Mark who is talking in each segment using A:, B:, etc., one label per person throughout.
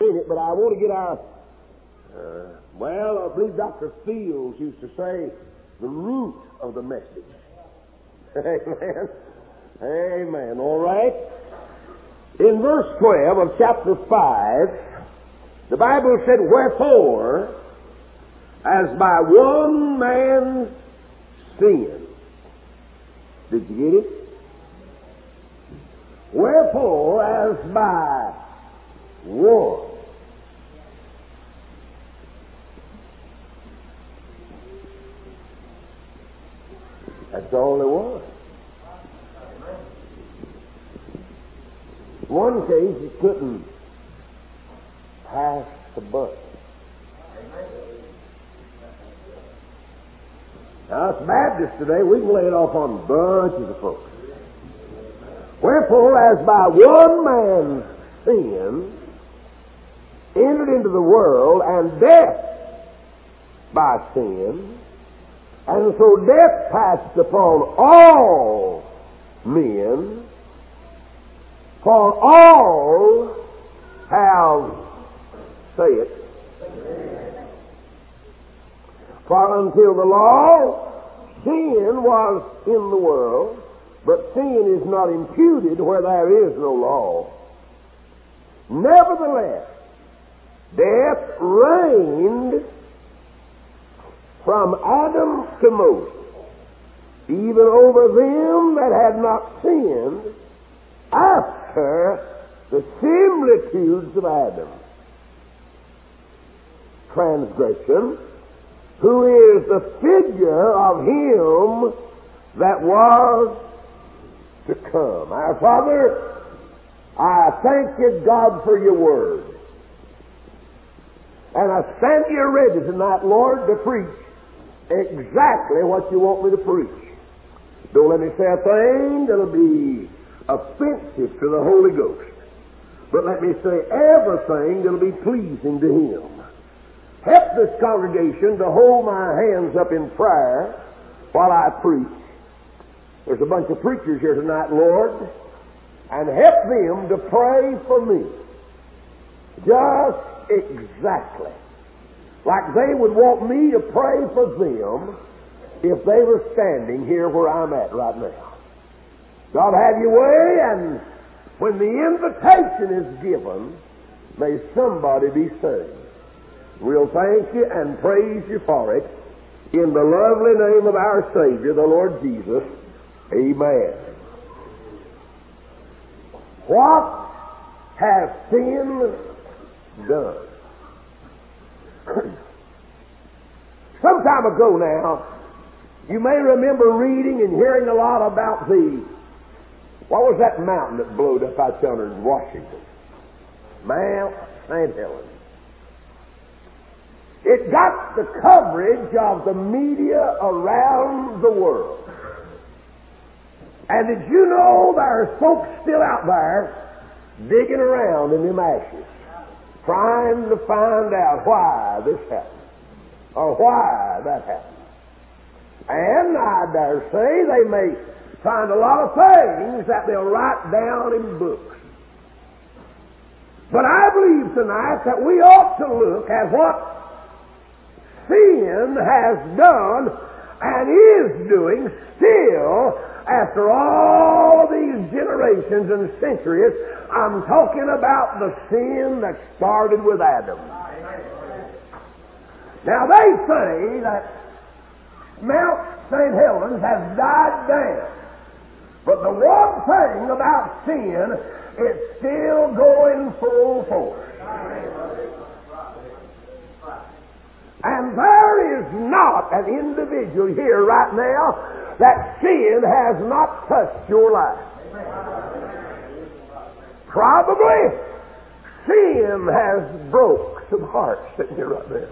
A: minute, but I want to get our, I believe Dr. Fields used to say, the root of the message. Amen. Amen. All right. In verse 12 of chapter 5, the Bible said, wherefore, as by one man's sin. Did you get it? Wherefore, as by one. That's all there was. One case, you couldn't pass the buck. Now, us Baptists today, we can lay it off on bunches of folks. Wherefore, as by one man's sin entered into the world, and death by sin, and so death passed upon all men, for all have, say it, for until the law, sin was in the world, but sin is not imputed where there is no law. Nevertheless, death reigned from Adam to Moses, even over them that had not sinned, after the similitudes of Adam. Transgression, who is the figure of him that was to come. Our Father, I thank you, God, for your word. And I stand here ready tonight, Lord, to preach exactly what you want me to preach. Don't let me say a thing that'll be offensive to the Holy Ghost, but let me say everything that'll be pleasing to Him. Help this congregation to hold my hands up in prayer while I preach. There's a bunch of preachers here tonight, Lord, and help them to pray for me. Just exactly like they would want me to pray for them if they were standing here where I'm at right now. God, have your way, and when the invitation is given, may somebody be saved. We'll thank you and praise you for it in the lovely name of our Savior, the Lord Jesus. Amen. What has sin done? Some time ago now, you may remember reading and hearing a lot about what was that mountain that blowed up out yonder in Washington? Mount St. Helens. It got the coverage of the media around the world. And did you know there's folks still out there digging around in them ashes, trying to find out why this happened, or why that happened. And I dare say they may find a lot of things that they'll write down in books. But I believe tonight that we ought to look at what sin has done and is doing still after all of these generations and centuries. I'm talking about the sin that started with Adam. Now they say that Mount St. Helens has died down. But the one thing about sin, it's still going full force. And there is not an individual here right now that sin has not touched your life. Probably sin has broke some hearts sitting here right there.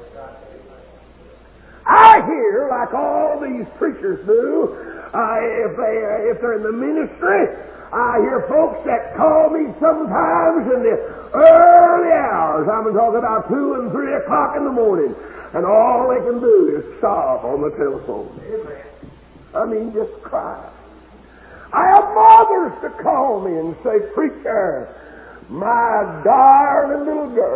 A: I hear, like all these preachers do, if they're in the ministry, I hear folks that call me sometimes in the early hours. I'm talking about 2 and 3 o'clock in the morning, and all they can do is sob on the telephone. I mean, just cry. I have mothers to call me and say, "Preacher, my darling little girl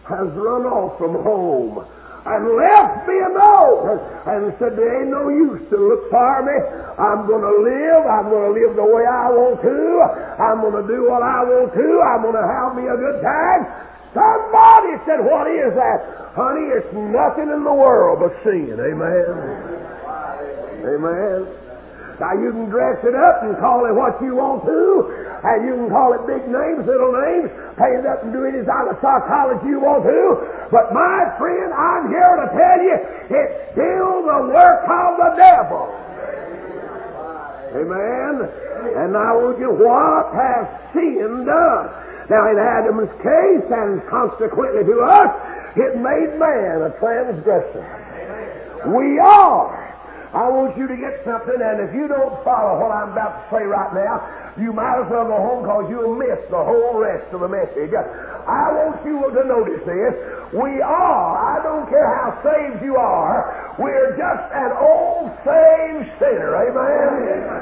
A: has run off from home and left me alone and said, there ain't no use to look for me. I'm going to live. I'm going to live the way I want to. I'm going to do what I want to. I'm going to have me a good time. Somebody said, what is that? Honey, it's nothing in the world but sin. Amen. Amen. Now you can dress it up and call it what you want to, and you can call it big names, little names, paint it up and do any kind of psychology you want to. But my friend, I'm here to tell you, it's still the work of the devil. Amen. And now what has sin done? Now in Adam's case, and consequently to us, it made man a transgressor. We are. I want you to get something, and if you don't follow what I'm about to say right now, you might as well go home because you'll miss the whole rest of the message. I want you to notice this. We are, I don't care how saved you are, we're just an old saved sinner. Amen?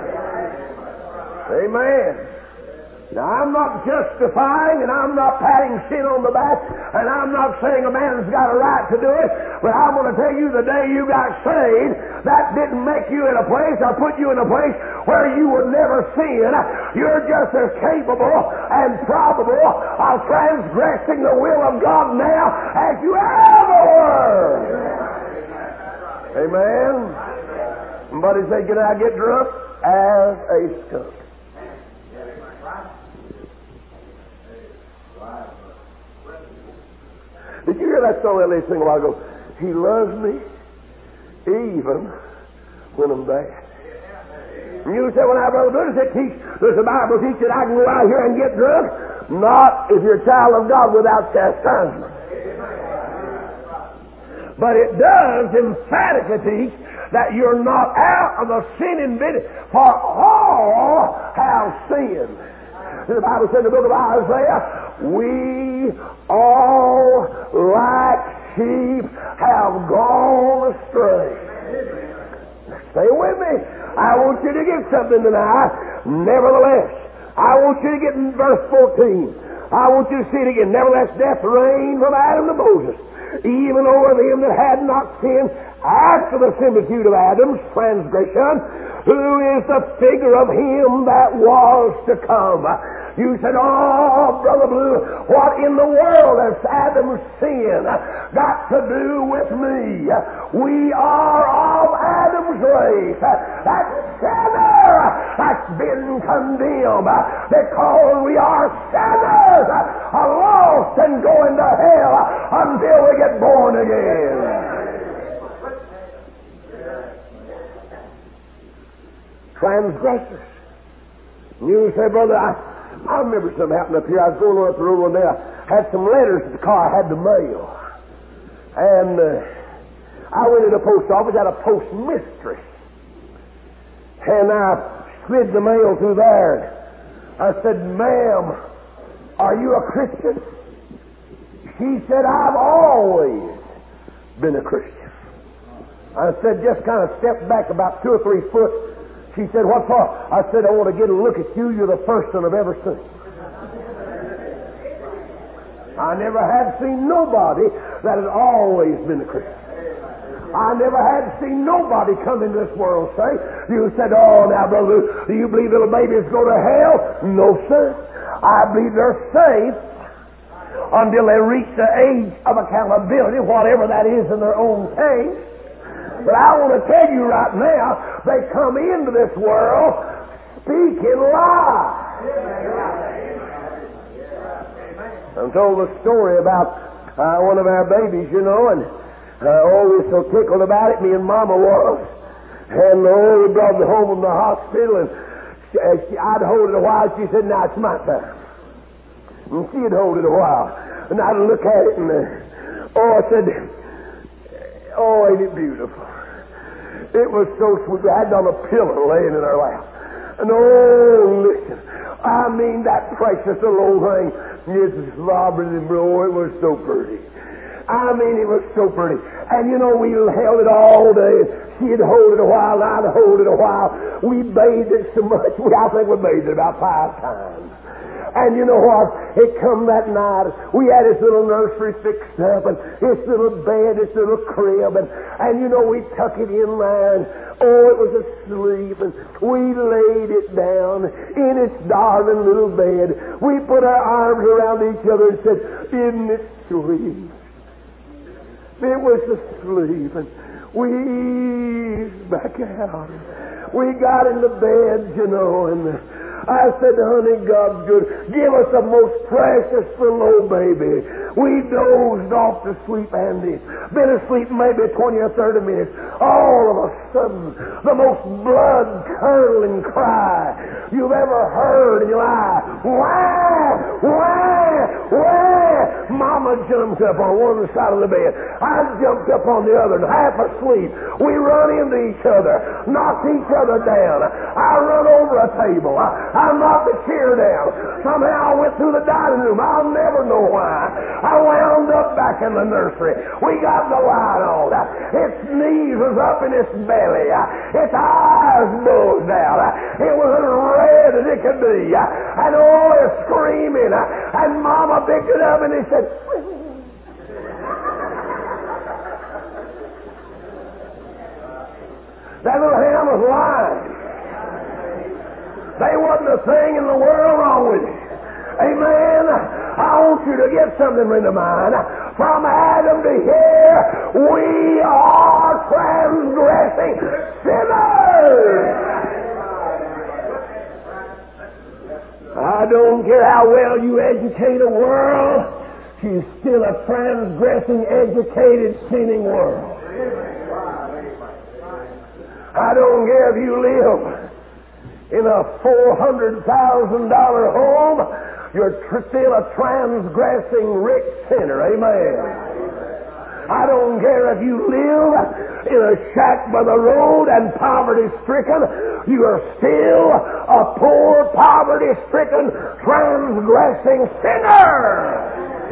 A: Amen. Now, I'm not justifying and I'm not patting sin on the back and I'm not saying a man's got a right to do it, but I'm going to tell you the day you got saved, that didn't make you in a place or put you in a place where you would never sin. You're just as capable and probable of transgressing the will of God now as you ever were. Amen. Somebody say, can I get drunk? As a skunk. Did you hear that song that lady sing a while ago? He loves me even when I'm bad. And you say, well, now, Brother Bruce, does the Bible teach that I can go out here and get drunk? Not if you're a child of God without chastisement. But it does emphatically teach that you're not out of the sinning business, for all have sinned. The Bible said in the book of Isaiah, we all like sheep have gone astray. Stay with me. I want you to get something tonight. Nevertheless, I want you to get in verse 14. I want you to see it again. Nevertheless, death reigned from Adam to Moses, even over them that had not sinned after the similitude of Adam's transgression, who is the figure of him that was to come. You said, oh, Brother Blue, what in the world has Adam's sin got to do with me? We are of Adam's race. That sinner has been condemned because we are sinners, lost and going to hell until we get born again. Transgressors. You say, brother, I remember something happened up here. I was going up the road one day. I had some letters that the car had to mail. And I went to the post office, had a post mistress. And I slid the mail through there. I said, ma'am, are you a Christian? She said, I've always been a Christian. I said, just kind of stepped back about 2 or 3 foot. She said, what for? I said, I want to get a look at you. You're the first one I've ever seen. I never had seen nobody that had always been a Christian. I never had seen nobody come into this world say, you said, oh, now, brother, do you believe little babies go to hell? No, sir. I believe they're saved until they reach the age of accountability, whatever that is in their own case. But I want to tell you right now, they come into this world speaking lies. I'm told a story about one of our babies, you know, and we were so tickled about it, me and Mama was. And we brought her home from the hospital, and I'd hold it a while. She said, now it's my time. And she'd hold it a while. And I'd look at it, and I said, oh, ain't it beautiful? It was so sweet. We had it on a pillow laying in our lap. And oh, listen. I mean, that precious little old thing. It's slobbering and bro, it was so pretty. I mean, it was so pretty. And you know, we held it all day. She'd hold it a while, and I'd hold it a while. We bathed it so much. I think we bathed it about 5 times. And you know what? It come that night. We had his little nursery fixed up, and his little bed, his little crib, and you know, we tuck it in there, and oh, it was asleep, and we laid it down in its darling little bed. We put our arms around each other and said, "Isn't it sweet?" It was asleep, and we eased back out. We got in the bed, you know, and I said, "Honey, God's good. Give us the most precious little old baby." We dozed off to sleep, Andy. Been asleep maybe 20 or 30 minutes. All of a sudden, the most blood-curdling cry you've ever heard in your life. Wah! Wah! Wah! Mama jumps up on one side of the bed. I jumped up on the other, and half asleep. We run into each other, knocked each other down. I run over a table. I knocked the chair down. Somehow I went through the dining room. I'll never know why. I wound up back in the nursery. We got the light on. Its knees was up in its belly. Its eyes bulged out. It was as red as it could be. And oh, it's screaming. And Mama picked it up and he said, that little ham was lying. There wasn't a thing in the world wrong with it. Amen. I want you to get something into mind. From Adam to here, we are transgressing sinners. I don't care how well you educate a world, she's still a transgressing, educated, sinning world. I don't care if you live in a $400,000 home, you're still a transgressing rich sinner. Amen. I don't care if you live in a shack by the road and poverty-stricken, you are still a poor, poverty-stricken, transgressing sinner.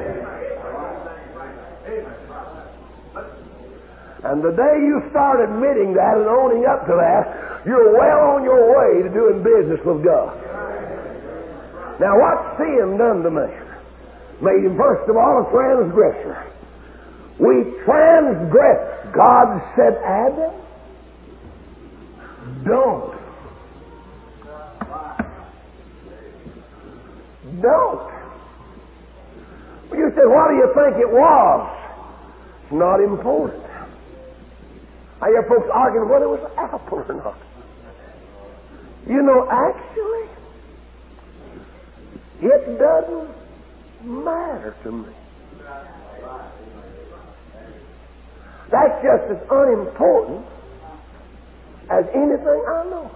A: And the day you start admitting that and owning up to that, you're well on your way to doing business with God. Now, what's sin done to man? Made him, first of all, a transgressor. We transgress. God said, "Adam, don't. Don't." You said, "What do you think it was?" It's not important. I hear folks arguing whether it was an apple or not. You know, actually, it doesn't matter to me. That's just as unimportant as anything I know.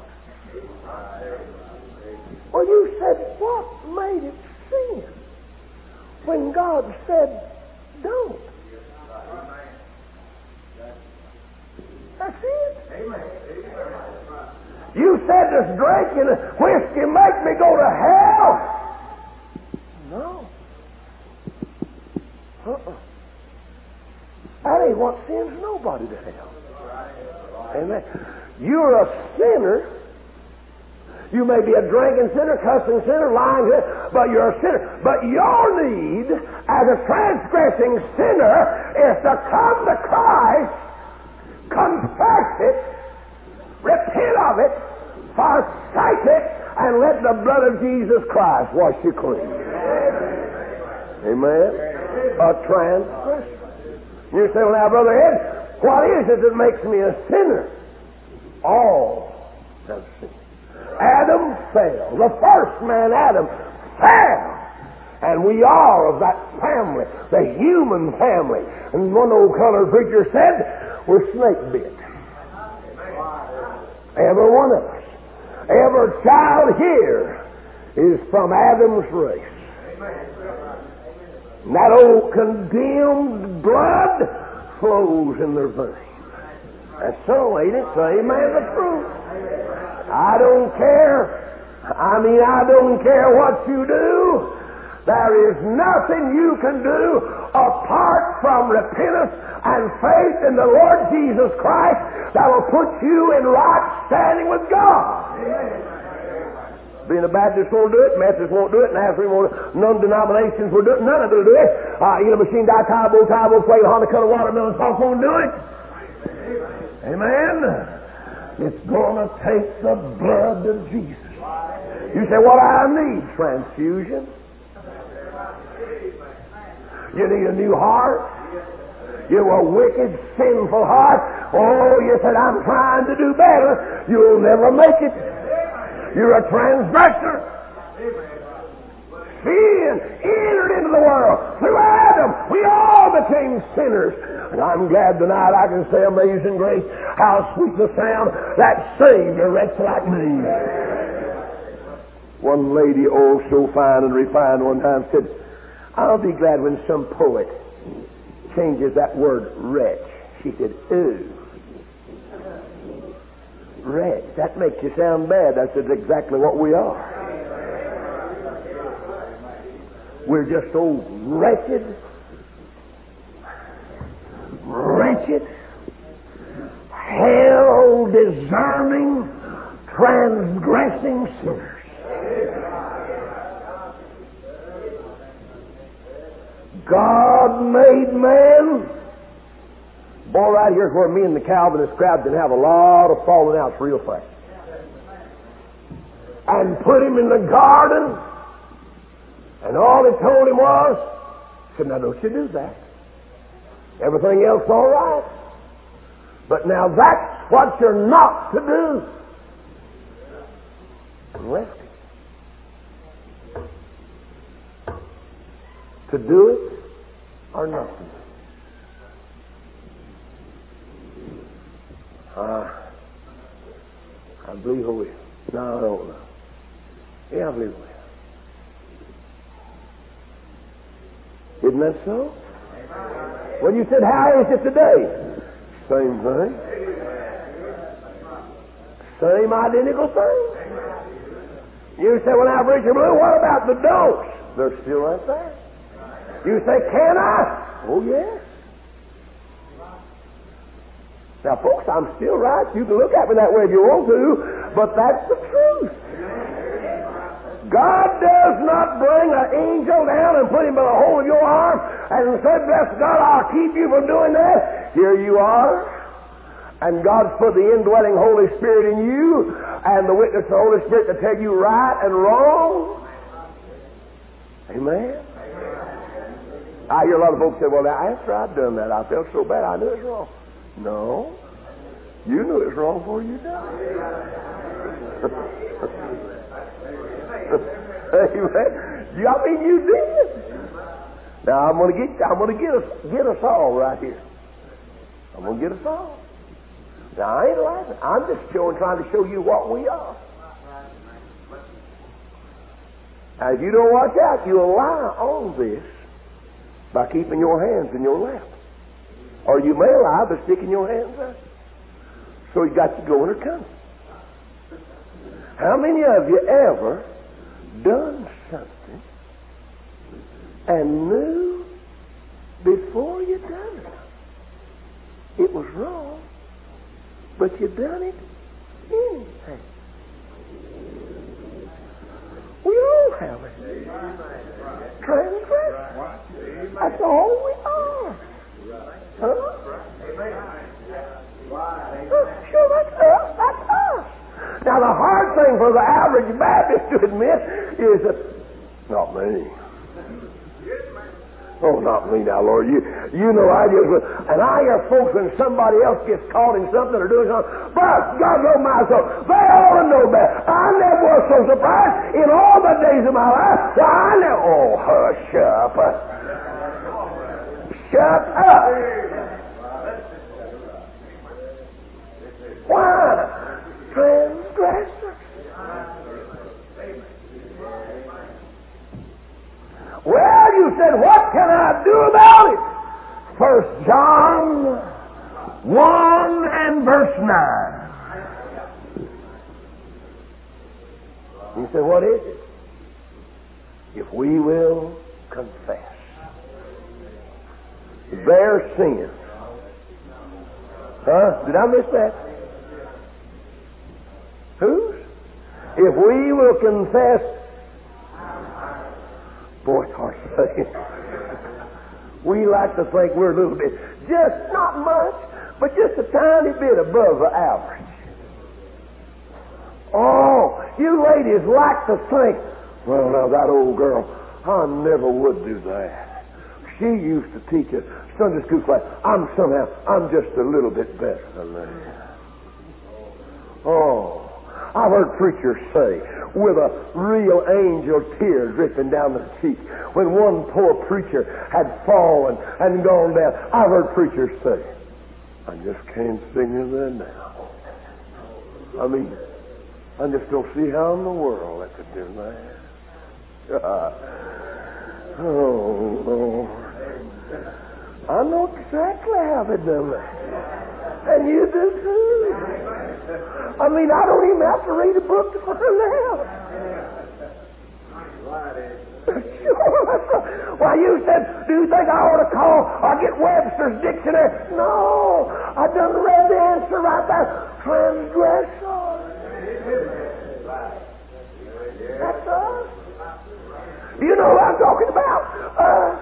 A: Well, you said, what made it sin when God said, "Don't"? That's it. You said, "Does drinking whiskey make me go to hell?" No. That ain't what sends nobody to hell. Amen. You're a sinner. You may be a drinking sinner, cussing sinner, lying sinner, but you're a sinner. But your need as a transgressing sinner is to come to Christ, confess it, repent of it, forsake it, and let the blood of Jesus Christ wash you clean. Amen. A transgressor. You say, "Well, now, Brother Ed, what is it that makes me a sinner?" All have sinned. Adam fell. The first man, Adam, fell. And we are of that family, the human family. And one old colored preacher said, we're snake bit. Every one of us. Every child here is from Adam's race. And that old condemned blood flows in their veins. That's so, ain't it? So, amen, the truth. I don't care. I don't care what you do. There is nothing you can do apart from repentance and faith in the Lord Jesus Christ that will put you in right standing with God. Being a Baptist won't do it, Methodist won't do it, Nazarene won't do it, none denominations will do it, none of them will do it. Machine die, Tybo, play, Honda, color, watermelon, talk won't do it. Amen. It's going to take the blood of Jesus. You say, what I need? Transfusion. You need a new heart. You're a wicked, sinful heart. Oh, you said, I'm trying to do better. You'll never make it. You're a transgressor. Sin entered into the world. Through Adam, we all became sinners. And I'm glad tonight I can say, amazing grace, how sweet the sound that saved a wretch like me. One lady, oh, so fine and refined, one time said, I'll be glad when some poet changes that word wretch. She said, ooh. Wretch. That makes you sound bad. That's exactly what we are. We're just so wretched, hell-deserving, transgressing sinners. God made man. Boy, right here's where me and the Calvinist crowd can have a lot of falling outs real fast. And put him in the garden, and all he told him was, said, now don't you do that. Everything else all right. But now that's what you're not to do. And left him. To do it or not to do it. I believe I will. No, I don't know. Yeah, I believe I will. Isn't that so? Well, you said, how is it today? Same thing. Same identical thing. You say, well, now, Preacher Blue, what about the don'ts? They're still right there. You say, can I? Oh, yes. Now, folks, I'm still right. You can look at me that way if you want to, but that's the truth. God does not bring an angel down and put him by the hole of your arm and say, bless God, I'll keep you from doing that. Here you are, and God's put the indwelling Holy Spirit in you and the witness of the Holy Spirit to tell you right and wrong. Amen. I hear a lot of folks say, well, now, after I'd done that, I felt so bad, I knew it was wrong. No. You knew it was wrong before you done it. Amen. I mean, you did. Now, I'm going to get us all right here. I'm going to get us all. Now, I ain't laughing. I'm just trying to show you what we are. Now, if you don't watch out, you'll lie on this by keeping your hands in your lap. Or you may lie by sticking your hands out. So you got you going or coming. How many of you ever done something and knew before you done it it was wrong, but you done it anyhow? We all have it. Transgression. That's all we are. Huh? Sure, that's us. That's us. Now, the hard thing for the average Baptist to admit is that, not me. Oh, not me now, Lord. You know I just, and I hear folks when somebody else gets caught in something or doing something, but God knows my soul. They ought to know better. I never was so surprised in all the days of my life. Well, I never, oh, hush up. Shut up. Why? Transgressors. Well, you said, what can I do about it? 1 John 1 and verse 9. He said, what is it? If we will confess their sins. Huh? Did I miss that? Whose? If we will confess, boy, it's hard to say. We like to think we're a little bit, just not much, but just a tiny bit above the average. Oh, you ladies like to think, well, now that old girl, I never would do that. She used to teach a Sunday school class. I'm just a little bit better than that. Oh, I've heard preachers say, with a real angel tear dripping down the cheek, when one poor preacher had fallen and gone down. I've heard preachers say, I just can't sing in there now. I mean, I just don't see how in the world I could do that. Oh, Lord. I know exactly how they done that. And you do too. I mean, I don't even have to read a book to find out. Sure, that's right. Why, you said, do you think I ought to call or get Webster's dictionary? No, I done read the answer right there. Transgressor. That's us. Do you know what I'm talking about?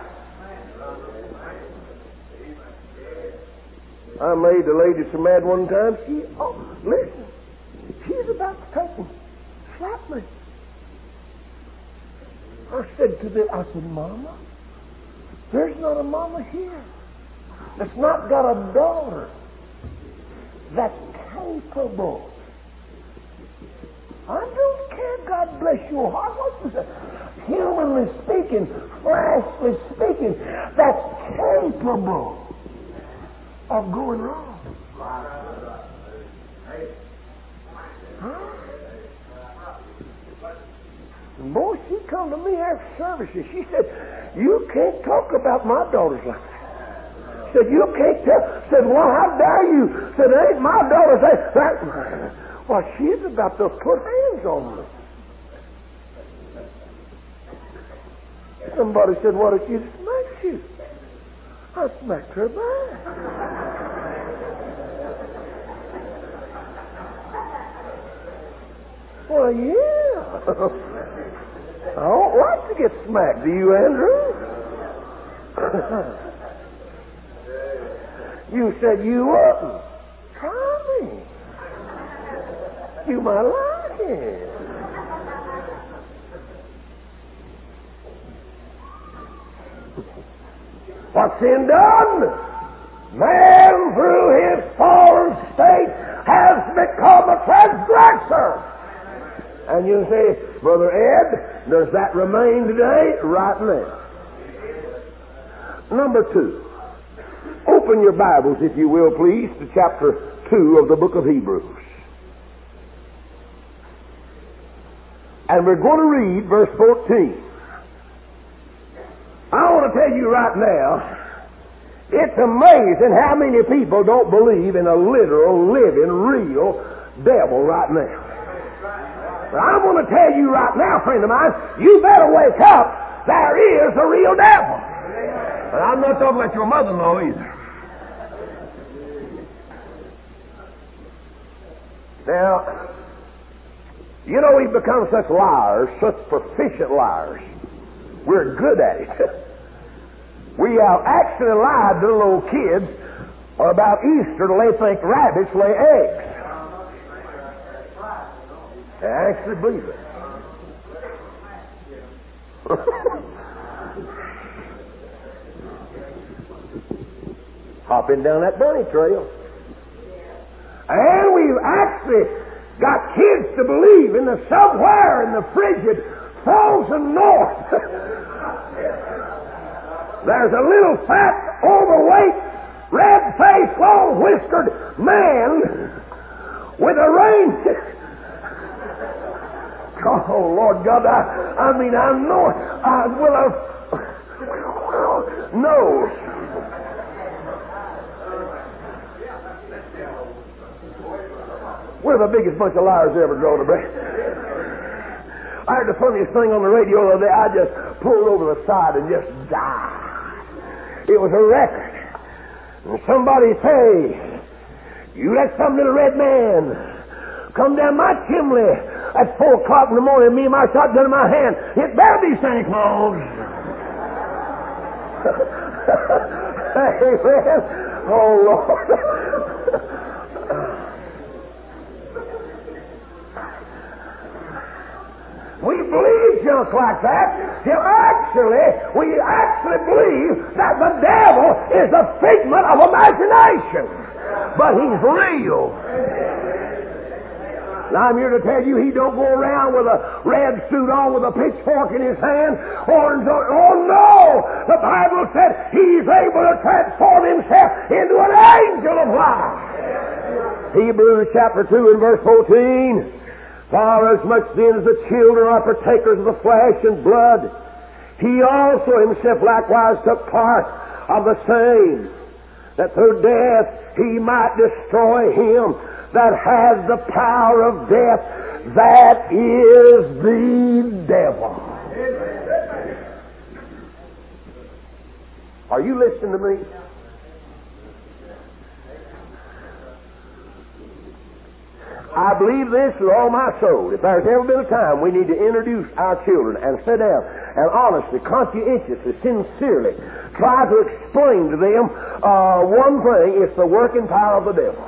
A: I made the lady so mad one time. Listen, she's about to take and slap me. I said, Mama, there's not a mama here that's not got a daughter that's capable. I don't care, God bless your heart. What is it? Humanly speaking, fleshly speaking, that's capable of going wrong. Huh? And boy, she come to me after services. She said, you can't talk about my daughters like that. She said, you can't tell. Said, well, how dare you? Said, it ain't my daughters. That. Well, she's about to put hands on me. Somebody said, what if she smacked you? I smacked her back. Well, yeah. I don't like to get smacked. Do you, Andrew? You said you wouldn't. Try me. You might like it. What's sin done? Man, through his fallen state, has become a transgressor. And you say, Brother Ed, does that remain today? Right now. Number 2. Open your Bibles, if you will, please, to chapter 2 of the book of Hebrews. And we're going to read verse 14. I want to tell you right now, it's amazing how many people don't believe in a literal, living, real devil right now. But I'm going to tell you right now, friend of mine, you better wake up. There is a real devil. And I'm not talking about your mother-in-law either. Now, you know, we've become such liars, such proficient liars. We're good at it. We have actually lied to little kids about Easter till they think rabbits lay eggs. They actually believe it. Hopping down that bunny trail. And we've actually got kids to believe in the somewhere in the frigid, frozen north. There's a little fat, overweight, red-faced, long-whiskered man with a rain. Oh, Lord God, I mean, I know I will have nose. We're the biggest bunch of liars ever grown up. I heard the funniest thing on the radio the other day. I just pulled over the side and just died. It was a record. And somebody say, you let some little red man come down my chimney at 4 o'clock in the morning, me and my shotgun in my hand. It better be Santa Claus. Amen. Oh, Lord. We believe junk like that. We actually believe that the devil is a figment of imagination. But he's real. Now I'm here to tell you he don't go around with a red suit on with a pitchfork in his hand, horns on. Oh no! The Bible said he's able to transform himself into an angel of light. Hebrews chapter 2 and verse 14. For as much then as the children are partakers of the flesh and blood, he also himself likewise took part of the same, that through death he might destroy him that has the power of death, that is the devil. Are you listening to me? I believe this with all my soul. If there's ever been a time we need to introduce our children and sit down and honestly, conscientiously, sincerely try to explain to them one thing, it's the working power of the devil.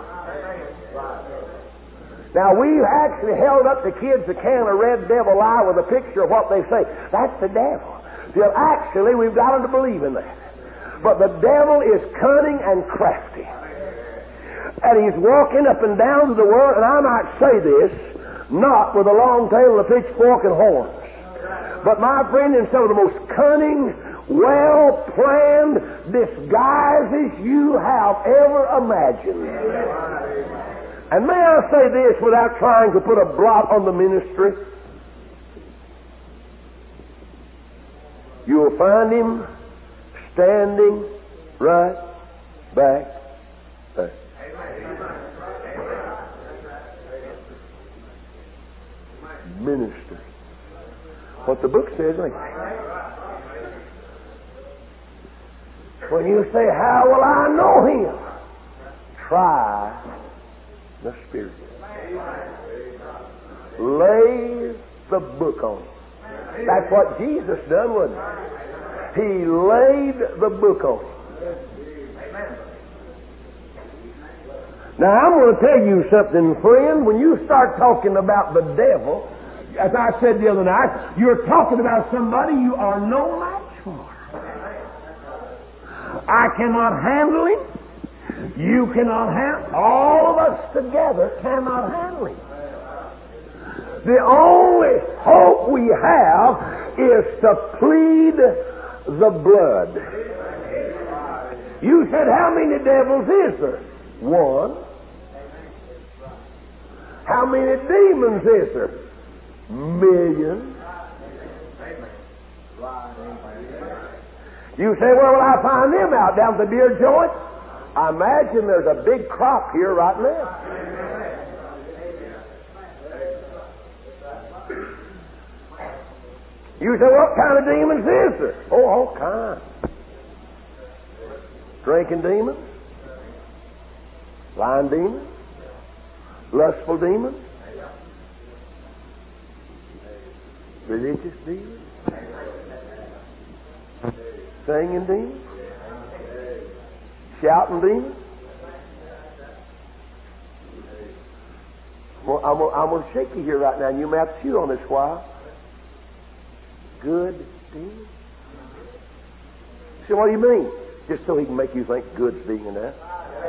A: Now, we've actually held up to kids a can of Red Devil Eye with a picture of what they say. That's the devil. Till actually, we've got them to believe in that. But the devil is cunning and crafty. And he's walking up and down the world, and I might say this, not with a long tail and a pitchfork and horns. But my friend, in some of the most cunning, well-planned disguises you have ever imagined. And may I say this without trying to put a blot on the ministry? You'll find him standing right back there. Minister. What the book says, like, when you say, how will I know him? Try the Spirit. Lay the book on him. That's what Jesus done, wasn't it? He laid the book on him. Now, I'm going to tell you something, friend. When you start talking about the devil, as I said the other night, you're talking about somebody you are no match for. I cannot handle him. You cannot handle him. All of us together cannot handle him. The only hope we have is to plead the blood. You said, how many devils is there? One. How many demons is there? Millions. You say, where will I find them out? Down at the beer joint? I imagine there's a big crop here right now. You say, what kind of demons is there? Oh, all kinds. Drinking demons, lying demons, lustful demons, religious demons, singing demons, shouting demons. Well, I'm going to shake you here right now, and you may have to chew on this while. Good demons. So what do you mean? Just so he can make you think good's being in there.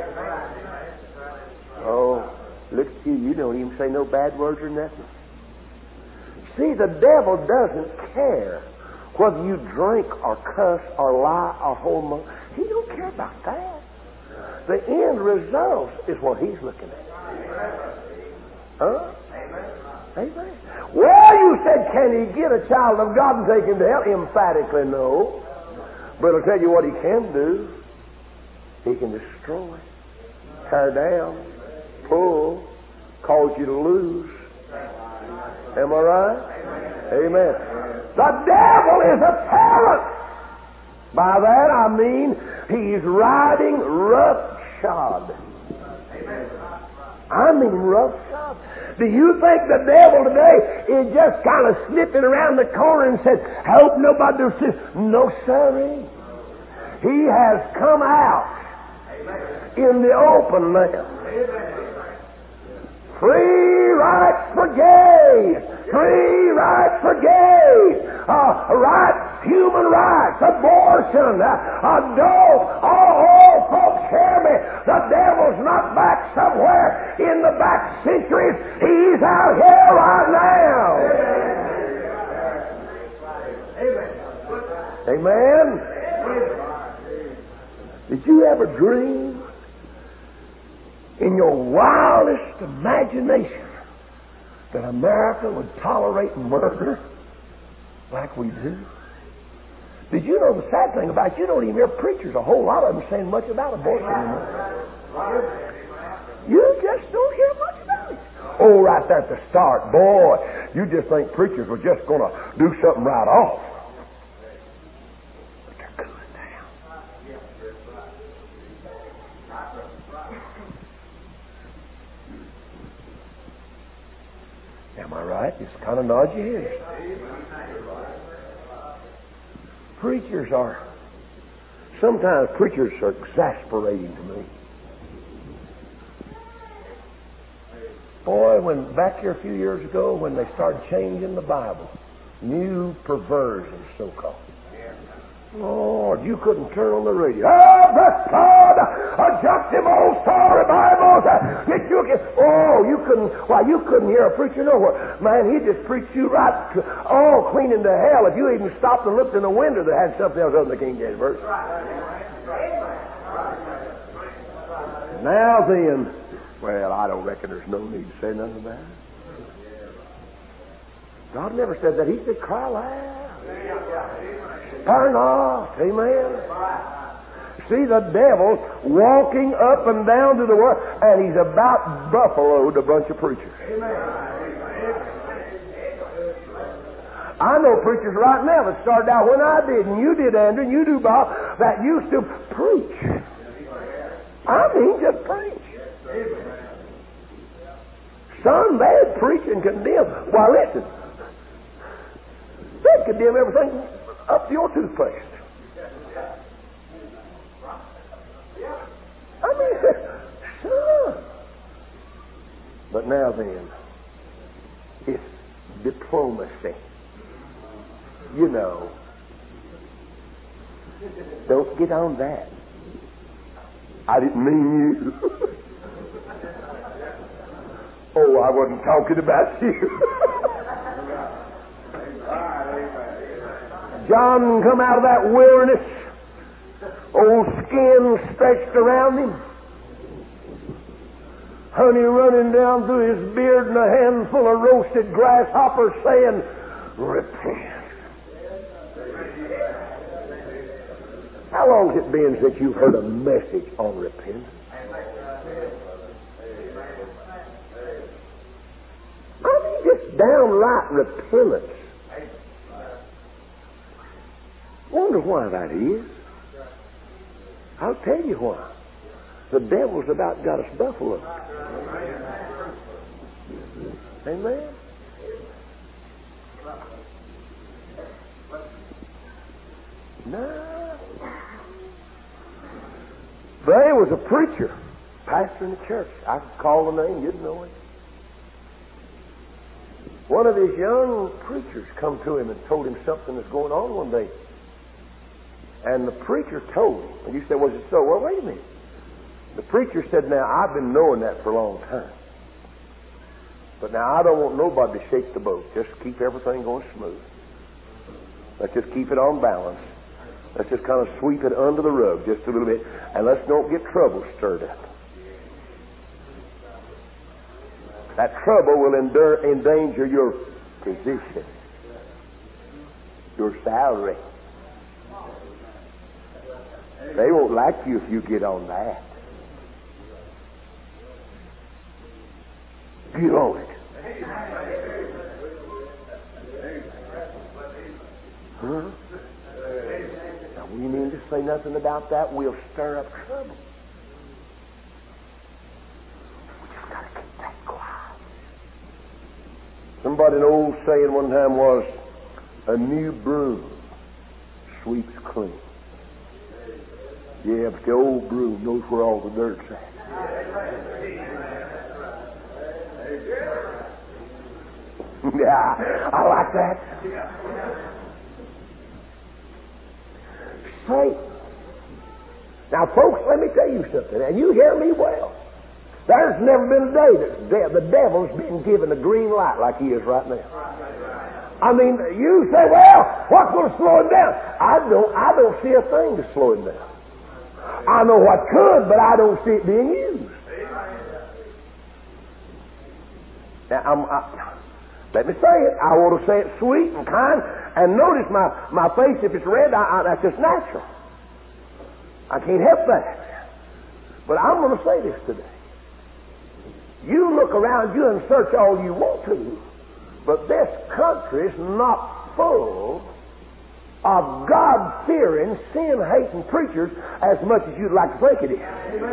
A: Oh, look at you. You don't even say no bad words or nothing. See, the devil doesn't care whether you drink or cuss or lie or hold. He don't care about that. The end result is what he's looking at. Huh? Amen. Well, you said, can he get a child of God and take him to hell? Emphatically, no. But I'll tell you what he can do. He can destroy, tear down, pull, cause you to lose. Am I right? Amen. The devil is a tyrant. By that I mean he's riding roughshod I mean rough stuff. Do you think the devil today is just kind of sniffing around the corner and said, I hope nobody will see? No, sirree. He has come out in the open now. Free rights forgave. Free rights forgave. Human rights, abortion, adult. Oh, folks, hear me. The devil's not back somewhere in the back centuries. He's out here right now. Amen. Did you ever dream in your wildest imagination that America would tolerate murder like we do? Did you know the sad thing about it, you don't even hear preachers, a whole lot of them, saying much about abortion anymore. You just don't hear much about it. Oh, right there at the start, boy, you just think preachers were just going to do something right off. But they're cooling down. Am I right? Just kind of nod your head. Sometimes preachers are exasperating to me. Boy, when back here a few years ago when they started changing the Bible, new perversions, so-called. Lord, you couldn't turn on the radio. Oh, bless God! Just them old story Bibles. You couldn't. Why, you couldn't hear a preacher nowhere. Man, he'd just preach you right, clean into hell if you even stopped and looked in the window that had something else other than the King James verse. Now then, well, I don't reckon there's no need to say nothing about it. God never said that. He said, cry loud. Spare not. Amen. See the devil walking up and down to the world, and he's about buffaloed a bunch of preachers. I know preachers right now that started out when I did, and you did, Andrew, and you do, Bob, that used to preach. I mean, just preach. Son, they'd preach and condemn. Why, listen, they'd condemn everything up to your toothpaste. I mean, son. But now then, it's diplomacy. You know. Don't get on that. I didn't mean you. Oh, I wasn't talking about you. John come out of that wilderness, old skin stretched around him, honey running down through his beard, and a handful of roasted grasshoppers saying, repent. How long has it been since you've heard a message on repentance? I mean, just downright repentance. Wonder why that is. I'll tell you why. The devil's about got us buffaloed. Amen? No. There was a preacher, pastor in the church. I could call the name, you'd know it. One of his young preachers come to him and told him something was going on one day. And the preacher told him. And you say, was it so? Well, wait a minute. The preacher said, now, I've been knowing that for a long time. But now I don't want nobody to shake the boat. Just keep everything going smooth. Let's just keep it on balance. Let's just kind of sweep it under the rug just a little bit. And let's don't get trouble stirred up. That trouble will endanger your position, your salary. They won't like you if you get on that. Get on it. Huh? Now, we mean to say nothing about that. We'll stir up trouble. We just got to keep Somebody, an old saying one time was, a new broom sweeps clean. Yeah, but the old broom knows where all the dirt's at. Yeah, I like that. Satan. Now, folks, let me tell you something, and you hear me well. There's never been a day that the devil's been given a green light like he is right now. I mean, you say, well, what's going to slow him down? I don't see a thing to slow him down. I know what could, but I don't see it being used. Now, let me say it. I want to say it sweet and kind. And notice my face, if it's red, that's just natural. I can't help that. But I'm going to say this today. You look around you and search all you want to, but this country's not full of God-fearing, sin-hating preachers as much as you'd like to think it is.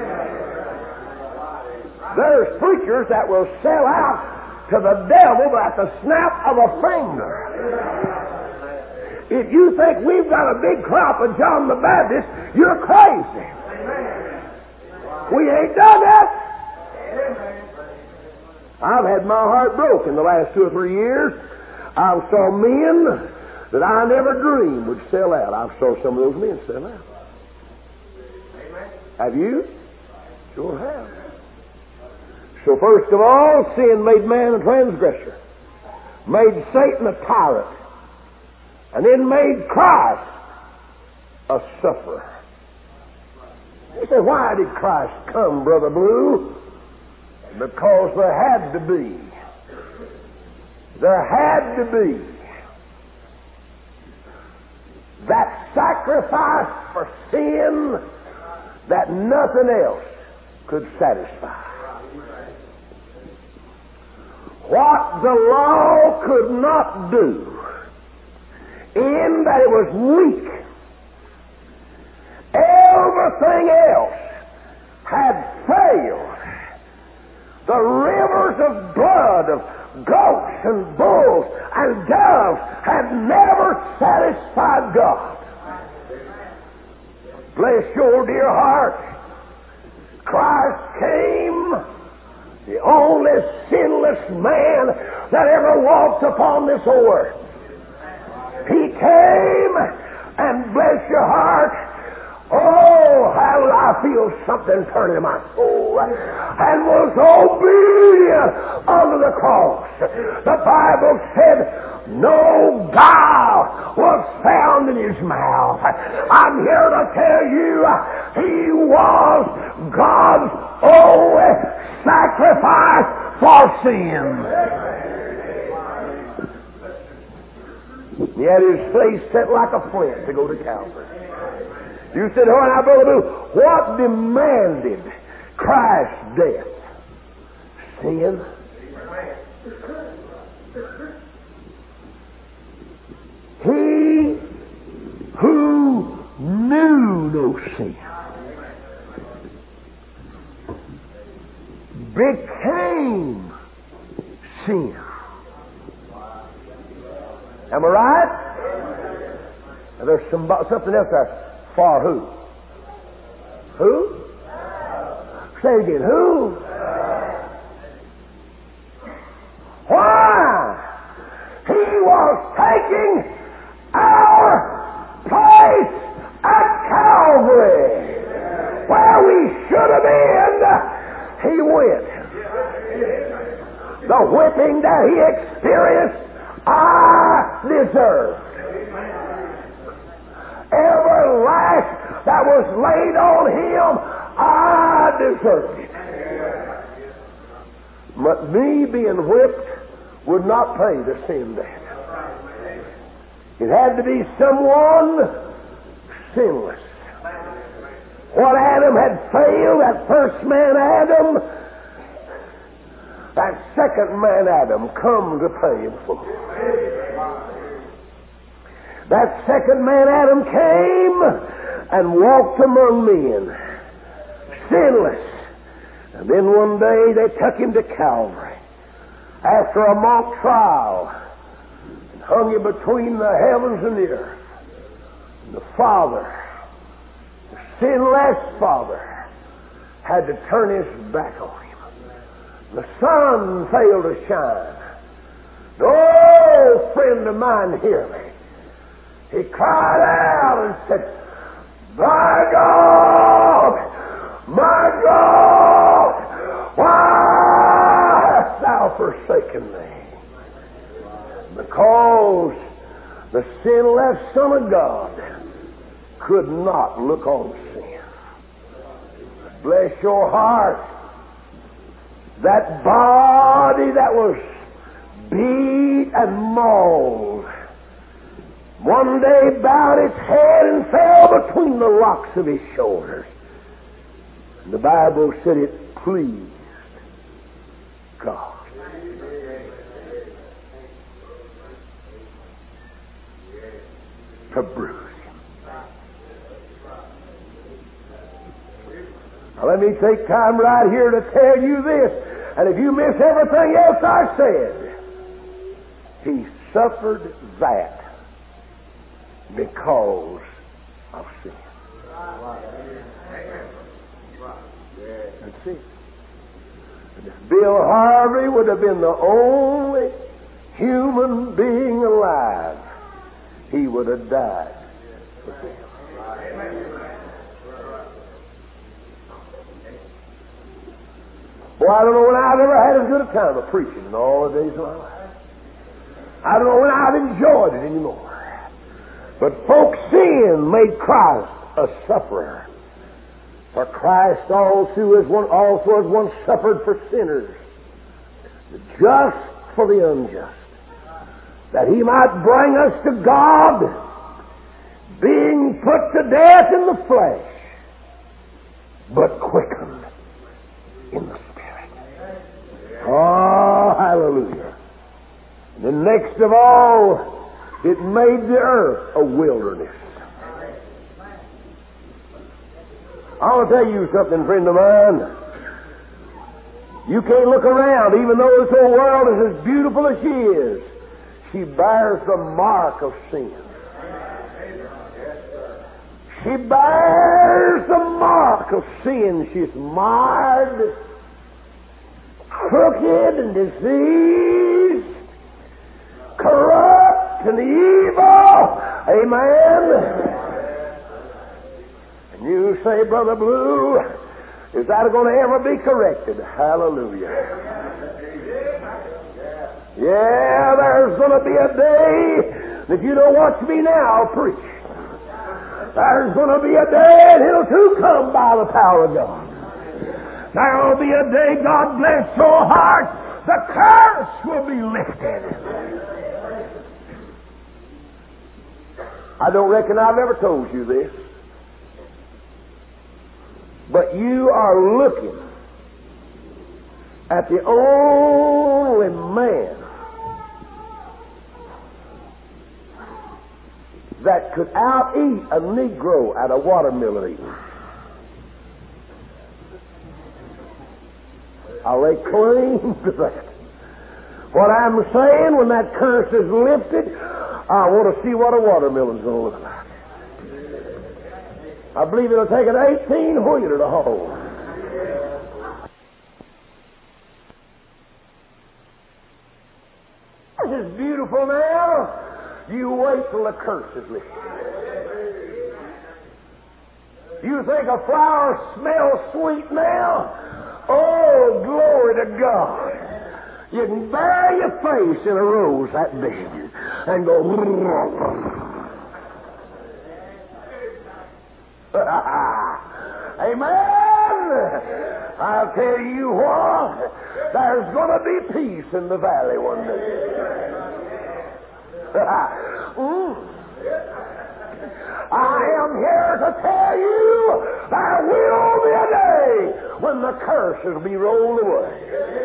A: There's preachers that will sell out to the devil at the snap of a finger. If you think we've got a big crop of John the Baptist, you're crazy. We ain't done that. I've had my heart broken the last 2 or 3 years. I saw men that I never dreamed would sell out. I saw some of those men sell out. Have you? Sure have. So first of all, sin made man a transgressor, made Satan a tyrant, and then made Christ a sufferer. You say, why did Christ come, Brother Blue? Because there had to be. There had to be that sacrifice for sin that nothing else could satisfy. What the law could not do, in that it was weak, everything else had failed. The rivers of blood of goats and bulls and doves had never satisfied God. Bless your dear heart. Christ came, the only sinless man that ever walked upon this earth. He came, and bless your heart, oh, how I feel something turning in my soul, and was obedient under the cross. The Bible said, no guile was found in his mouth. I'm here to tell you, he was God's only sacrifice for sin. He had his face set like a flint to go to Calvary. You said, oh, now, Brother Boo, what demanded Christ's death? Sin. He who knew no sin became sin. Am I right? And there's something else there. For who? Who? Say it again. Who? Why? He was taking our place at Calvary. Where we should have been, he went. The whipping that he experienced, I deserved. Every lash that was laid on him, I deserved it. But me being whipped would not pay the sin debt. It had to be someone sinless. What Adam had failed, that first man Adam, that second man Adam come to pay him for. That second man Adam came and walked among men, sinless. And then one day they took him to Calvary. after a mock trial and hung him between the heavens and the earth. And the Father, the sinless Father, had to turn his back on him. The sun failed to shine. Oh, friend of mine, hear me. He cried out and said, "My God, my God, why hast thou forsaken me?" Because the sinless Son of God could not look on sin. Bless your heart. That body that was beat and mauled one day bowed its head and fell between the rocks of his shoulders. And the Bible said it pleased God. To bruise him. Now let me take time right here to tell you this, and if you miss everything else I said, he suffered that because of sin. That's it. And if Bill Harvey would have been the only human being alive, he would have died for sin. Boy, I don't know when I've ever had as good a time of preaching in all the days of my life. I don't know when I've enjoyed it anymore. But folks, sin made Christ a sufferer. For Christ also as once suffered for sinners, the just for the unjust, that he might bring us to God, being put to death in the flesh, but quickened in the Spirit. Oh, hallelujah. And then next of all, it made the earth a wilderness. I want to tell you something, friend of mine. You can't look around, even though this whole world is as beautiful as she is. She bears the mark of sin. She bears the mark of sin. She's marred, crooked and diseased, corrupt and evil. Amen. And you say, Brother Blue, is that going to ever be corrected? Hallelujah. Yeah, there's going to be a day, if you don't watch me now, I'll preach. There's going to be a day, and it'll too come by the power of God. There'll be a day, God bless your heart, the curse will be lifted. I don't reckon I've ever told you this, but you are looking at the only man that could out-eat a Negro at a watermelon eater. I'll lay claim to that. What I'm saying, when that curse is lifted, I want to see what a watermelon's going to look like. I believe it'll take an 18-wheeler to hold. This is beautiful now. You wait till the curse is lifted. You think a flower smells sweet now? Oh, glory to God. You can bury your face in a rose that big and go... Amen! I'll tell you what, there's going to be peace in the valley one day. I am here to tell you there will be a day when the curse will be rolled away.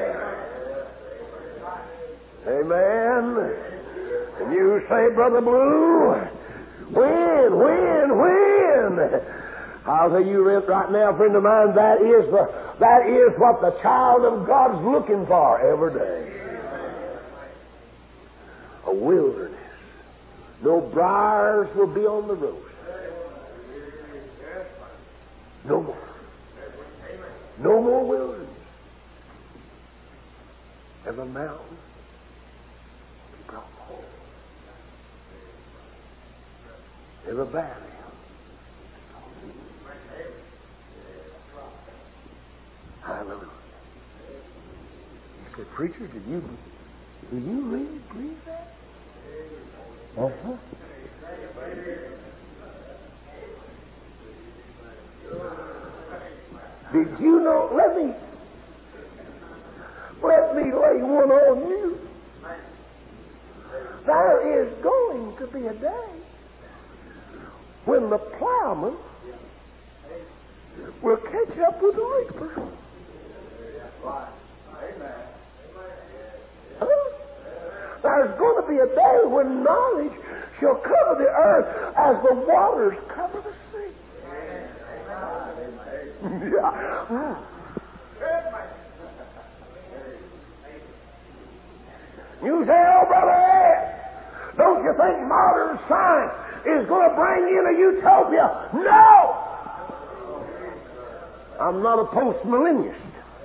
A: Amen. And you say, Brother Blue, when? I'll tell you right now, friend of mine, that is what the child of God's looking for every day. a wilderness. No briars will be on the road. No more. No more wilderness. Every mountain will be brought home. Every valley. Hallelujah. He said, preacher, do you really believe that? Uh-huh. Did you know? Let me lay one on you. There is going to be a day when the plowman will catch up with the reaper. There's going to be a day when knowledge shall cover the earth as the waters cover the sea. Yeah. You say, oh, Brother Ed, don't you think modern science is going to bring in a utopia? No! I'm not a post-millennialist.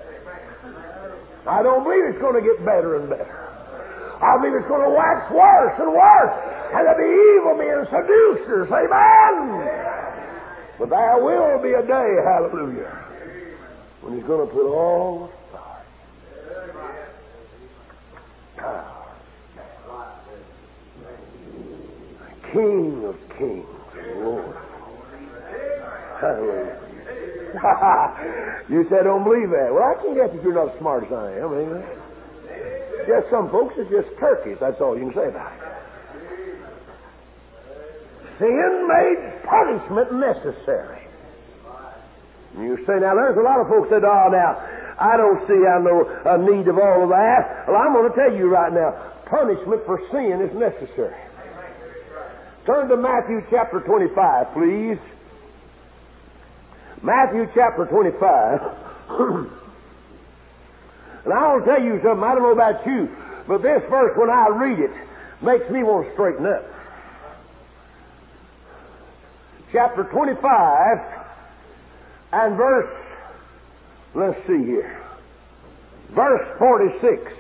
A: I don't believe it's going to get better and better. I believe it's going to wax worse and worse, and there'll be evil men, seducers, amen? But there will be a day, hallelujah, when He's going to put all the King of kings, Lord. Hallelujah. You said, don't believe that. Well, I can't get that you're not as smart as I am. Amen. Just some folks are just turkeys. That's all you can say about it. Sin made punishment necessary. You say, now there's a lot of folks that, oh, now, I don't see a need of all of that. Well, I'm going to tell you right now, punishment for sin is necessary. Turn to Matthew chapter 25, please. Matthew chapter 25. And I want to tell you something. I don't know about you, but this verse, when I read it, makes me want to straighten up. Chapter 25 and verse, let's see here, verse 46.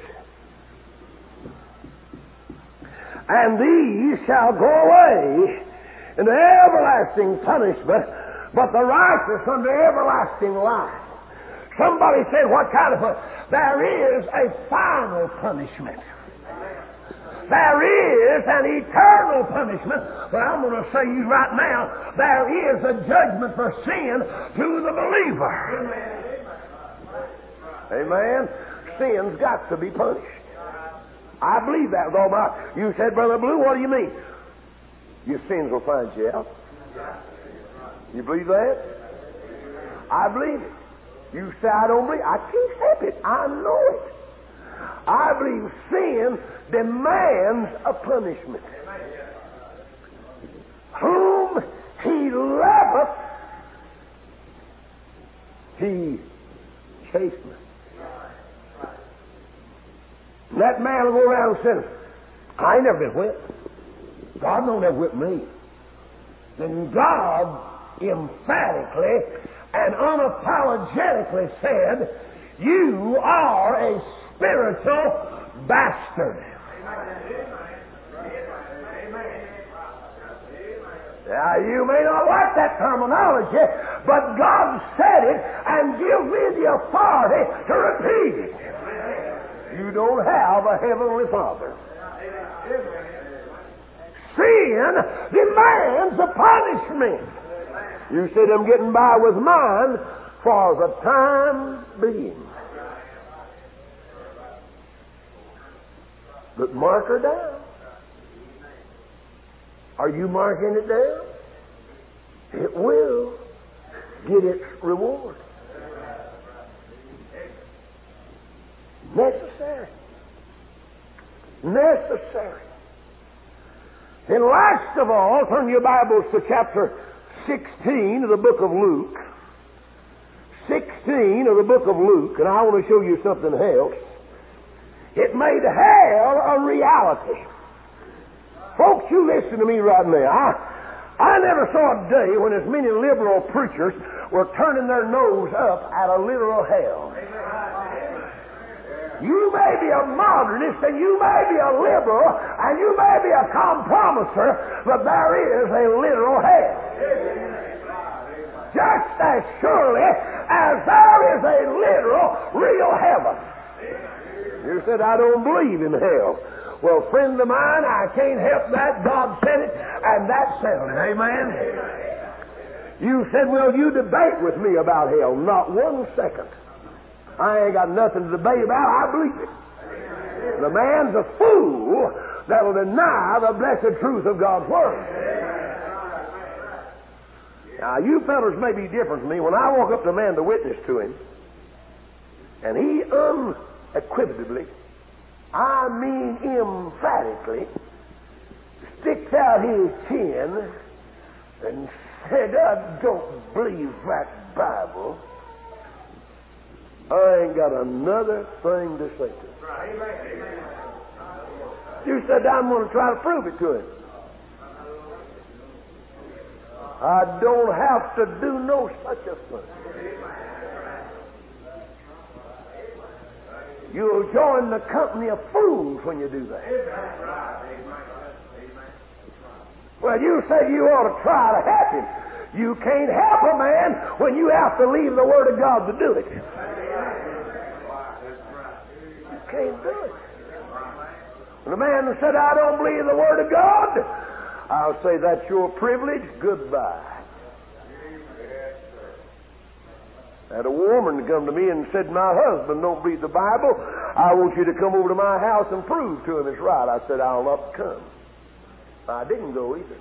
A: And these shall go away into everlasting punishment, but the righteous unto everlasting life. Somebody said, what kind of punishment? There is a final punishment. There is an eternal punishment, but I'm going to say to you right now, there is a judgment for sin to the believer. Amen. Sin's got to be punished. I believe that with all my... You said, Brother Blue, what do you mean? Your sins will find you out. You believe that? I believe it. You say, I don't believe it. I can't help it. I know it. I believe sin demands a punishment. Whom He loveth, He chasteneth. That man will go around and say, I ain't never been whipped. God don't ever whip me. Then God emphatically and unapologetically said, you are a spiritual bastard. Now, you may not like that terminology, but God said it and gives me the authority to repeat it. You don't have a heavenly Father. Sin demands a punishment. You said, I'm getting by with mine for the time being. But mark her down. Are you marking it down? It will get its reward. Necessary. Necessary. And last of all, turn your Bibles to chapter 16 of the book of Luke. 16 of the book of Luke, and I want to show you something else. It made hell a reality. Folks, you listen to me right now. I never saw a day when as many liberal preachers were turning their nose up at a literal hell. You may be a modernist and you may be a liberal and you may be a compromiser, but there is a literal hell. Just as surely as there is a literal, real heaven. You said, I don't believe in hell. Well, friend of mine, I can't help that. God said it, and that settled it. Amen? You said, well, you debate with me about hell. Not 1 second. I ain't got nothing to debate about. I believe it. The man's a fool that'll deny the blessed truth of God's Word. Now, you fellas may be different from me. When I walk up to a man to witness to him, and he unequivocally, I mean emphatically, sticks out his chin and said, I don't believe that Bible, I ain't got another thing to say to him. You said, I'm going to try to prove it to him. I don't have to do no such a thing. You'll join the company of fools when you do that. Well, you say you ought to try to help him. You can't help a man when you have to leave the Word of God to do it. You can't do it. When a man said, I don't believe the Word of God, I'll say, that's your privilege. Goodbye. I had a woman come to me and said, my husband don't read the Bible. I want you to come over to my house and prove to him it's right. I said, I'll not come. I didn't go either.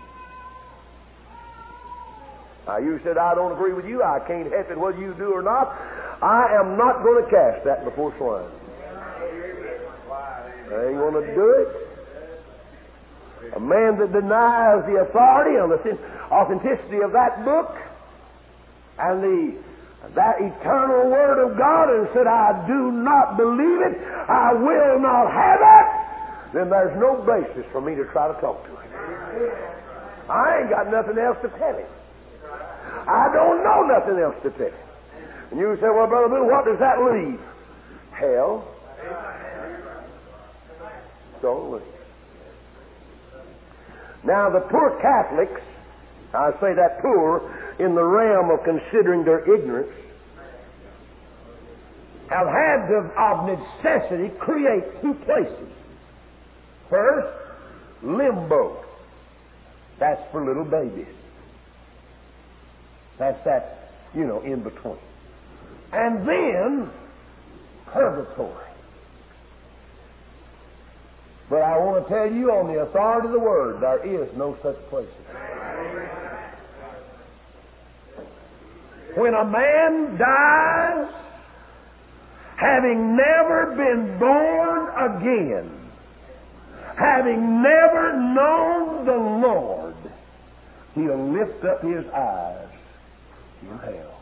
A: Now, you said, I don't agree with you. I can't help it whether you do or not. I am not going to cast that before swine. I ain't going to do it. A man that denies the authority and the authenticity of that book and that eternal Word of God and said, I do not believe it, I will not have it, then there's no basis for me to try to talk to him. I ain't got nothing else to tell him. I don't know nothing else to tell him. And you say, well, Brother Bill, what does that leave? Hell. Don't leave. Now, the poor Catholics, I say that poor in the realm of considering their ignorance, have had to, of necessity, create 2 places. First, limbo. That's for little babies. That's that, in between. And then, purgatory. But I want to tell you, on the authority of the Word, there is no such place. When a man dies, having never been born again, having never known the Lord, he'll lift up his eyes in hell.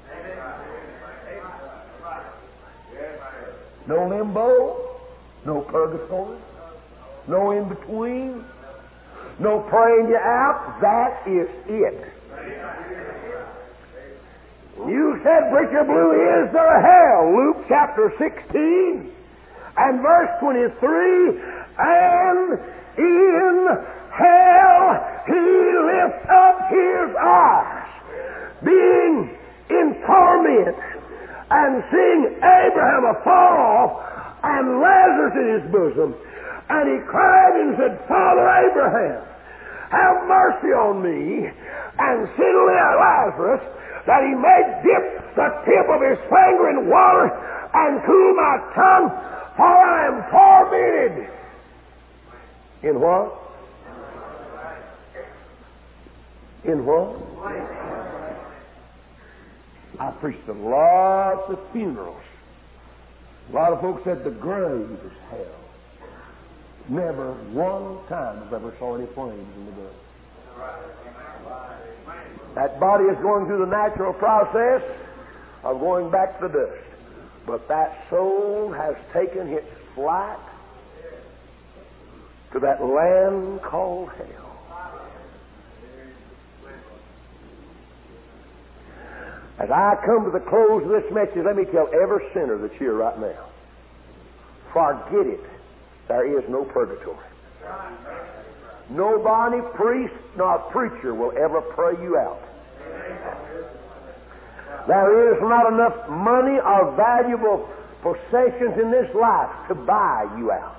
A: No limbo, no purgatory, no in between, no praying you out. That is it. You said, Preacher Blue, is there a hell? Luke chapter 16 and verse 23, and in hell he lifts up his eyes, being in torment, and seeing Abraham afar off and Lazarus in his bosom. And he cried and said, Father Abraham, have mercy on me, and send Lazarus, that he may dip the tip of his finger in water and cool my tongue, for I am tormented. In what? In what? I preached at lots of funerals. A lot of folks said the grave is hell. Never one time have I ever saw any flames in the grave. That body is going through the natural process of going back to the dust. But that soul has taken its flight to that land called hell. As I come to the close of this message, let me tell every sinner that's here right now, forget it. There is no purgatory. Nobody, priest nor preacher, will ever pray you out. There is not enough money or valuable possessions in this life to buy you out.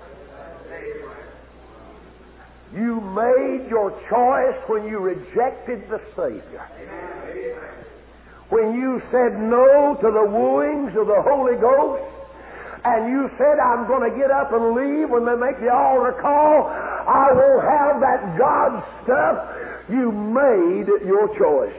A: You made your choice when you rejected the Savior. When you said no to the wooings of the Holy Ghost, and you said, I'm going to get up and leave when they make the altar call, I won't have that God stuff. You made your choice.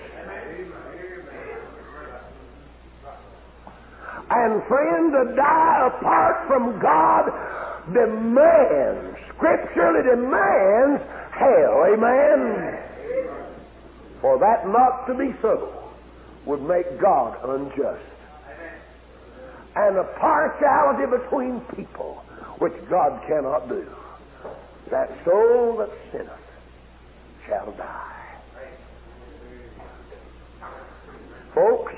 A: And friend, to die apart from God demands, scripturally demands hell. Amen? For that not to be so would make God unjust. And a partiality between people, which God cannot do. That soul that sinneth shall die. Folks,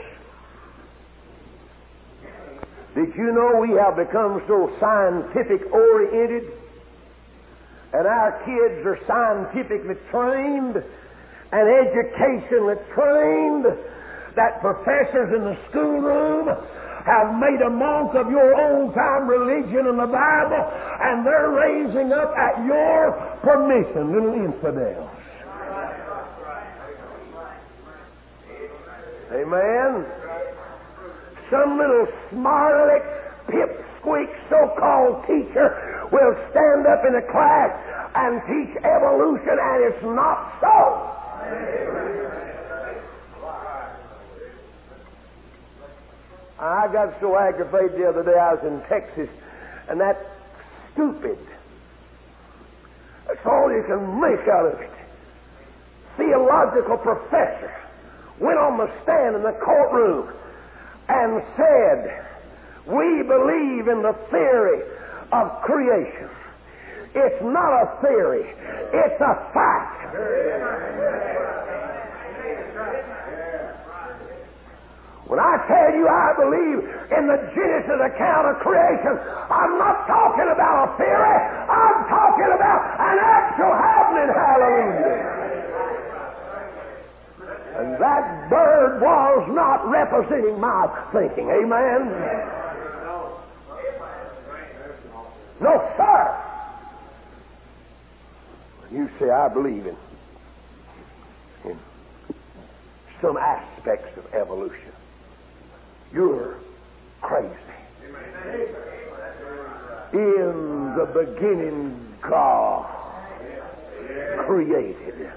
A: did you know we have become so scientific oriented, and our kids are scientifically trained and educationally trained, that professors in the schoolroom have made a monk of your old-time religion and the Bible, and they're raising up at your permission little infidels. Amen? Some little smart-aleck, pipsqueak, so-called teacher will stand up in a class and teach evolution, and it's not so. I got so aggravated the other day. I was in Texas, and that stupid, that's all you can make out of it, theological professor went on the stand in the courtroom and said, we believe in the theory of creation. It's not a theory, it's a fact. When I tell you I believe in the Genesis account of creation, I'm not talking about a theory, I'm talking about an actual happening. Hallelujah. And that bird was not representing my thinking. Amen? No, sir. You say, I believe in some aspects of evolution. You're crazy. In the beginning, God created.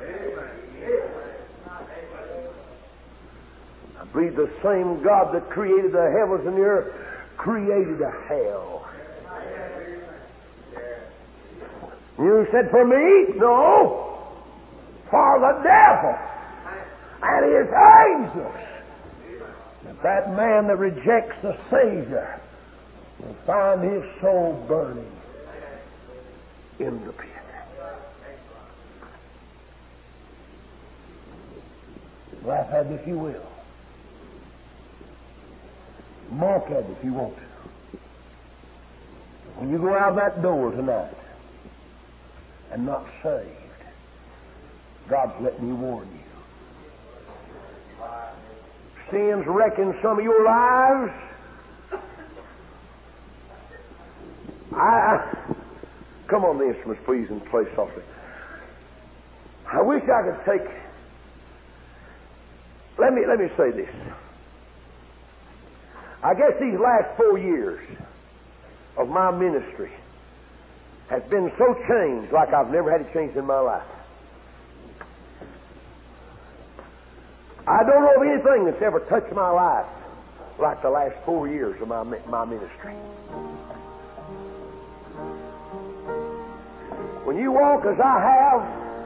A: I believe the same God that created the heavens and the earth created a hell. You said, for me? No. For the devil and his angels. That man that rejects the Savior will find his soul burning in the pit. Laugh at it if you will. Mock at it if you want to. When you go out that door tonight and not saved, God's letting me warn you. Sin's wrecking some of your lives. Come on, the instruments, please, and play softly. I wish I could take. Let me say this. I guess these last 4 years of my ministry has been so changed like I've never had it changed in my life. I don't know of anything that's ever touched my life like the last 4 years of my ministry. When you walk as I have,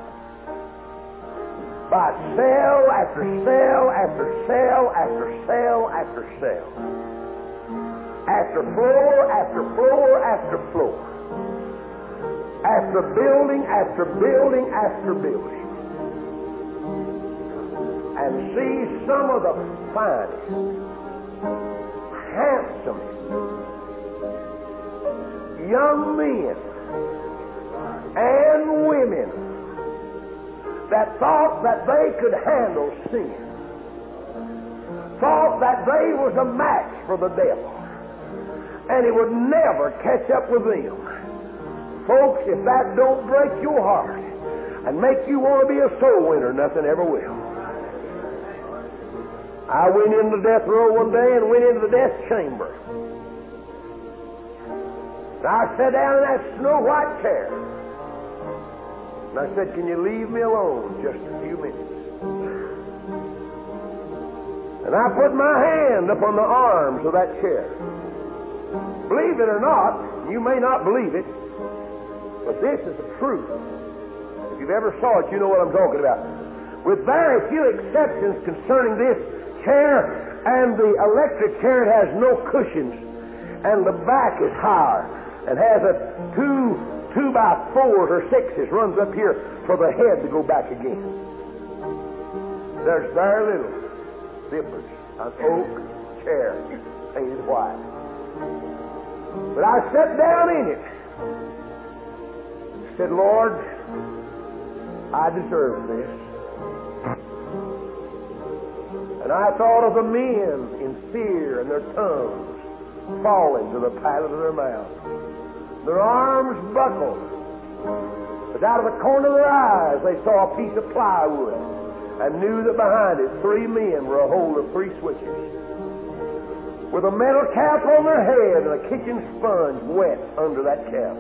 A: by cell after cell after cell after cell after cell, after floor after floor after floor, after building after building after building, and see some of the finest, handsomest young men and women that thought that they could handle sin, thought that they was a match for the devil, and it would never catch up with them. Folks, if that don't break your heart and make you want to be a soul winner, nothing ever will. I went into the death row one day and went into the death chamber. And I sat down in that snow white chair. And I said, "Can you leave me alone just a few minutes?" And I put my hand upon the arms of that chair. Believe it or not, you may not believe it, but this is the truth. If you've ever saw it, you know what I'm talking about. With very few exceptions concerning this chair and the electric chair, it has no cushions, and the back is higher, and has a two by fours or sixes runs up here for the head to go back again. There's very little difference. An oak chair painted white. But I sat down in it. Said, "Lord, I deserve this." And I thought of the men in fear and their tongues falling to the palate of their mouth, their arms buckled, but out of the corner of their eyes they saw a piece of plywood and knew that behind it 3 men were a hold of 3 switches, with a metal cap on their head and a kitchen sponge wet under that cap.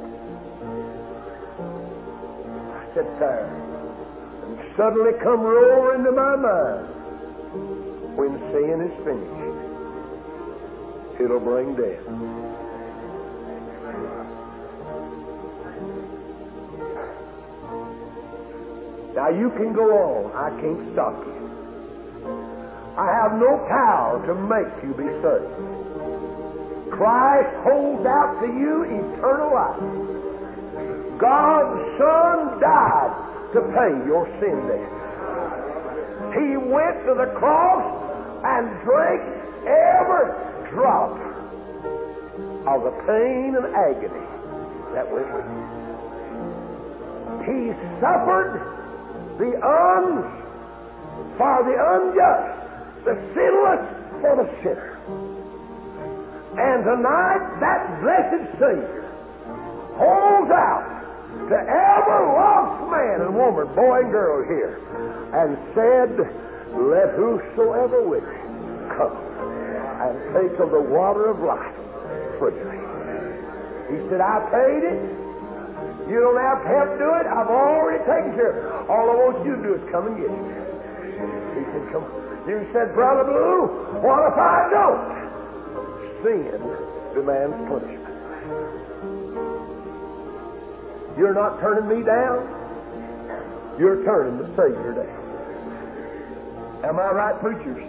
A: I sat there, and suddenly come roaring to my mind, when sin is finished, it'll bring death. Now you can go on. I can't stop you. I have no power to make you be saved. Christ holds out to you eternal life. God's Son died to pay your sin debt. He went to the cross and drank every drop of the pain and agony that went with it. He suffered for the unjust, the sinless for the sinner. And tonight, that blessed Savior holds out to every lost man and woman, boy and girl here, and said, "Let whosoever will come and take of the water of life freely." He said, "I paid it. You don't have to help do it. I've already taken care of it. All I want you to do is come and get it." He said, "Come." You said, "Brother Blue, what if I don't?" Sin demands punishment. You're not turning me down. You're turning the Savior down. Am I right, preachers?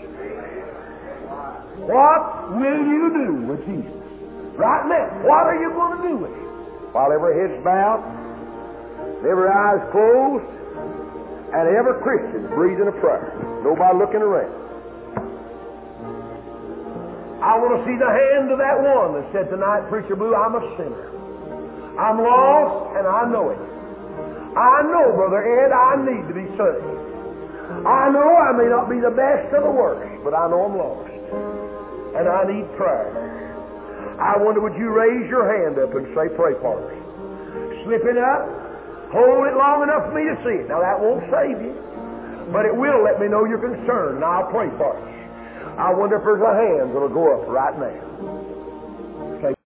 A: What will you do with Jesus? Right now, what are you going to do with Him? While every head's bowed, every eye's closed, and every Christian breathing a prayer. Nobody looking around. I want to see the hand of that one that said tonight, "Preacher Blue, I'm a sinner. I'm lost, and I know it. I know, Brother Ed, I need to be saved. I know I may not be the best of the worst, but I know I'm lost, and I need prayer." I wonder, would you raise your hand up and say, "Pray for me." Slip it up, hold it long enough for me to see it. Now that won't save you, but it will let me know you're concerned, and I'll pray for you. I wonder if there's a hand that'll go up right now.